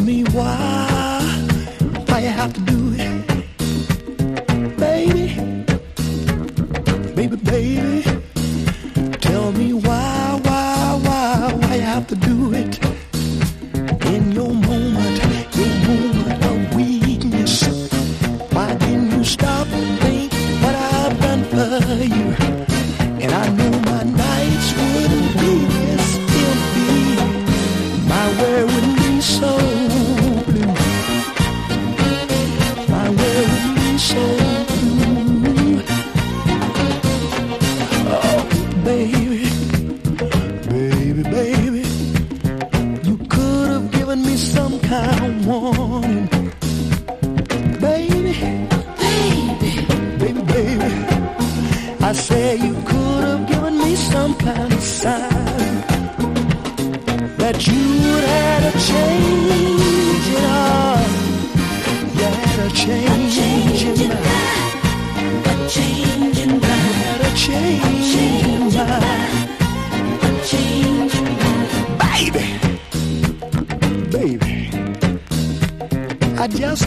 me why you have to do it, baby, baby, baby. Tell me why you have to do it in your moment of weakness. Why didn't you stop and think what I've done for you? And I know my nights wouldn't be this empty, my world wouldn't be so blue, my world wouldn't be so blue. Oh, baby, baby, baby, you could have given me some kind of warning, baby, baby, baby. I say you could have given me some kind of sign that you would have a change in heart. You had a change in mind. A change in mind. You had a change in mind. A change in mind. Baby, baby, I just